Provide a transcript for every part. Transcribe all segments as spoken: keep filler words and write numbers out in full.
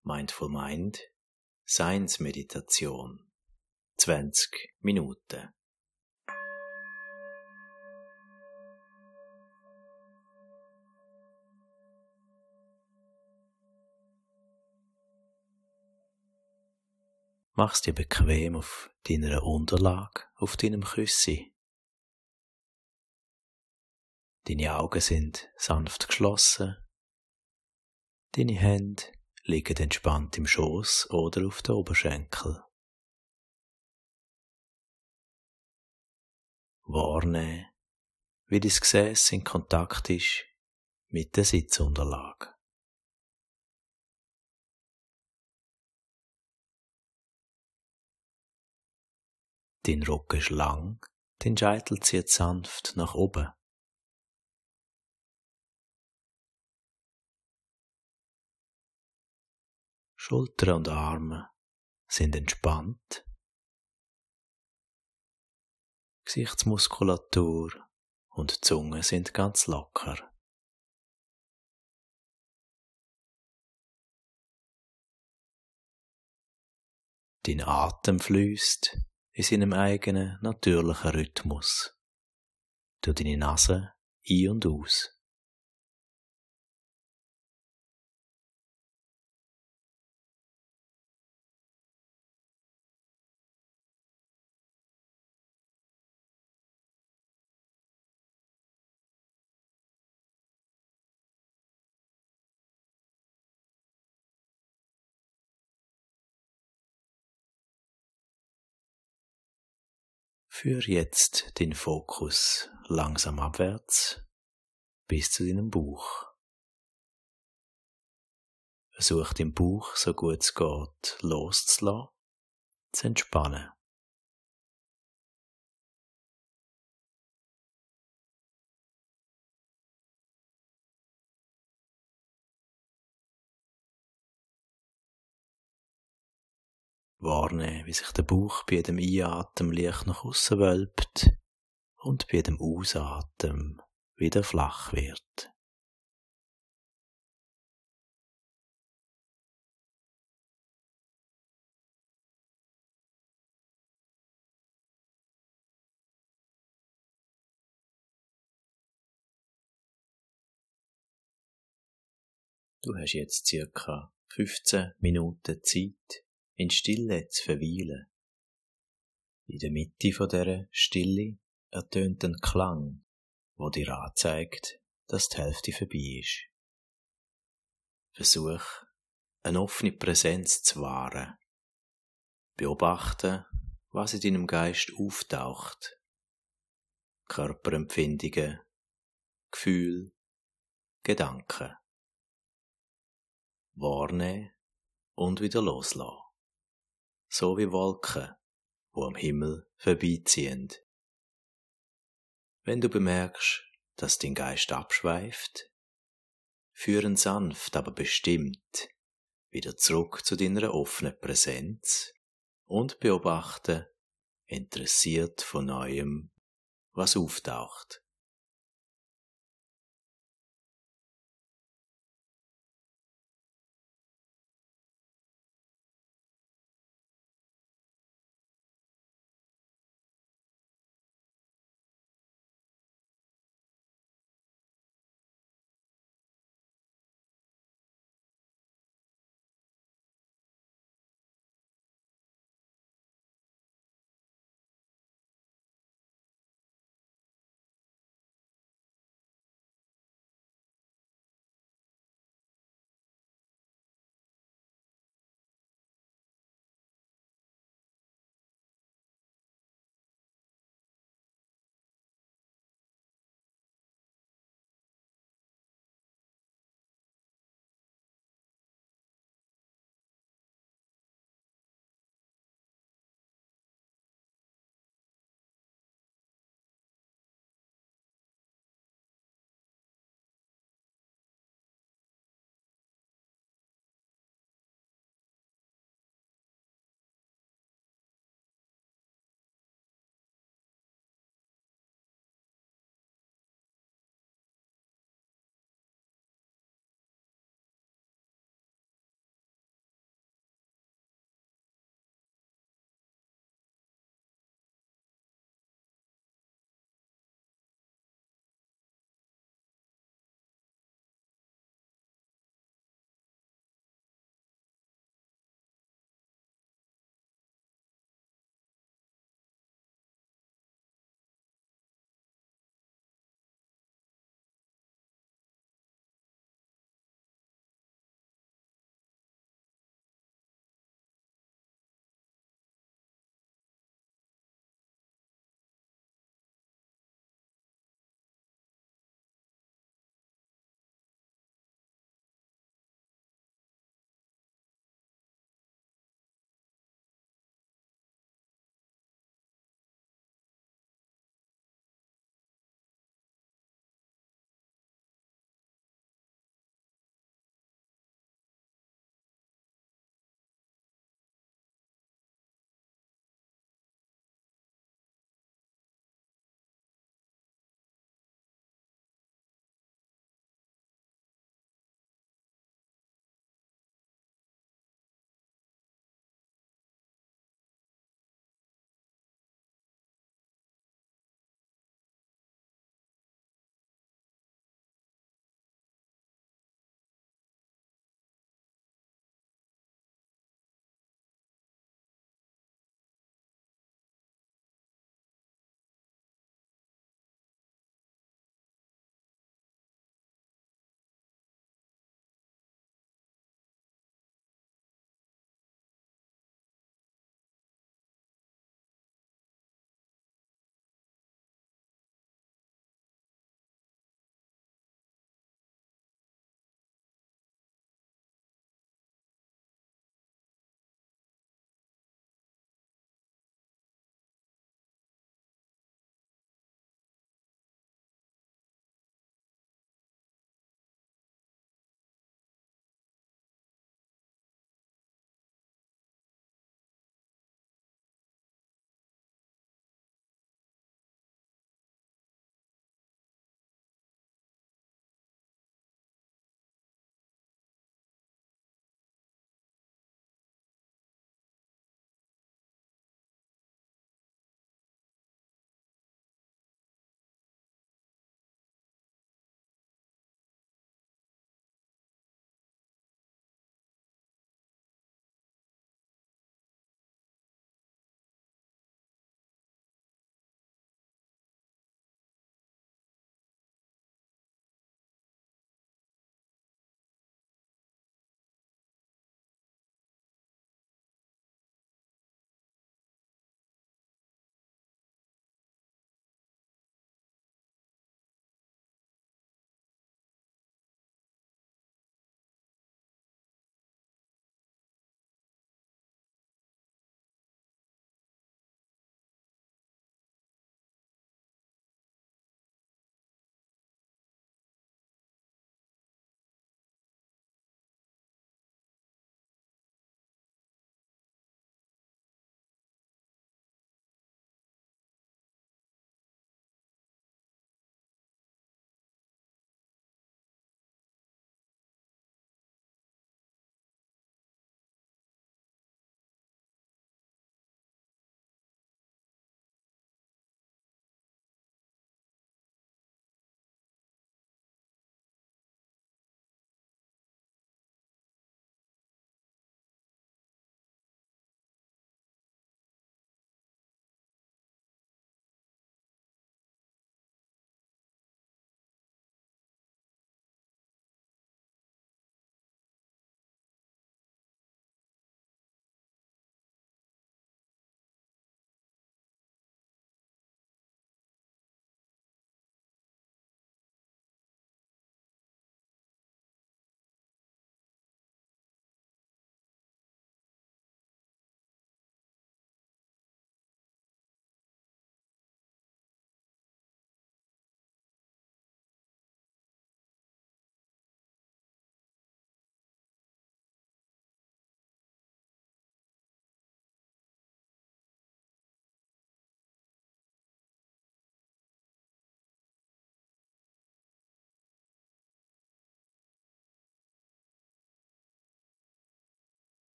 Mindful Mind, Seinsmeditation, zwanzig Minuten. Mach's dir bequem auf deiner Unterlage, auf deinem Küssi. Deine Augen sind sanft geschlossen. Deine Hände liegen entspannt im Schoß oder auf den Oberschenkel. Wahrnehmen, wie dein Gesäß in Kontakt ist mit der Sitzunterlage. Dein Rücken ist lang, dein Scheitel zieht sanft nach oben. Schultern und Arme sind entspannt. Gesichtsmuskulatur und Zunge sind ganz locker. Dein Atem fließt in seinem eigenen natürlichen Rhythmus durch deine Nase ein- und aus. Führ jetzt den Fokus langsam abwärts bis zu deinem Bauch. Versuch den Bauch so gut es geht loszulassen, zu entspannen. Wahrnehmen, wie sich der Bauch bei jedem Einatmen leicht nach außen wölbt und bei jedem Ausatmen wieder flach wird. Du hast jetzt circa fünfzehn Minuten Zeit, in Stille zu verweilen. In der Mitte von dieser Stille ertönt ein Klang, wo dir anzeigt, dass die Hälfte vorbei ist. Versuch, eine offene Präsenz zu wahren. Beobachte, was in deinem Geist auftaucht. Körperempfindungen, Gefühle, Gedanken. Wahrnehmen und wieder loslassen. So wie Wolken, die am Himmel vorbeiziehen. Wenn du bemerkst, dass dein Geist abschweift, führ ihn sanft, aber bestimmt wieder zurück zu deiner offenen Präsenz und beobachte interessiert von Neuem, was auftaucht.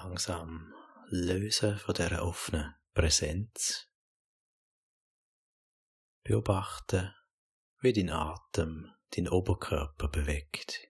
langsam lösen von dieser offenen Präsenz. Beobachte, wie dein Atem deinen Oberkörper bewegt.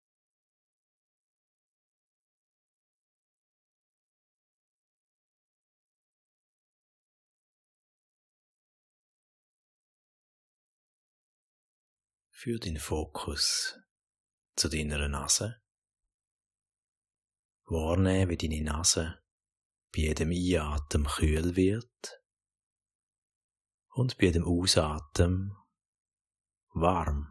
Führ deinen Fokus zu deiner Nase. Wahrnehmen, wie deine Nase bei jedem Einatmen kühl wird und bei jedem Ausatmen warm.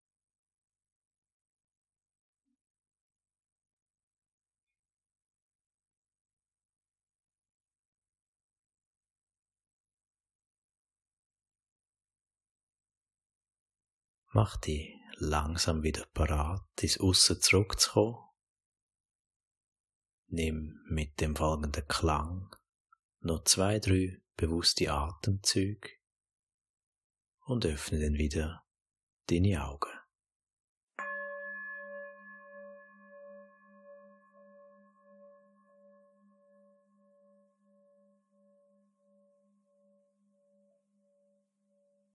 Mach dich langsam wieder parat, ins Aussen zurückzukommen. Nimm mit dem folgenden Klang noch zwei, drei bewusste Atemzüge und öffne dann wieder deine Augen.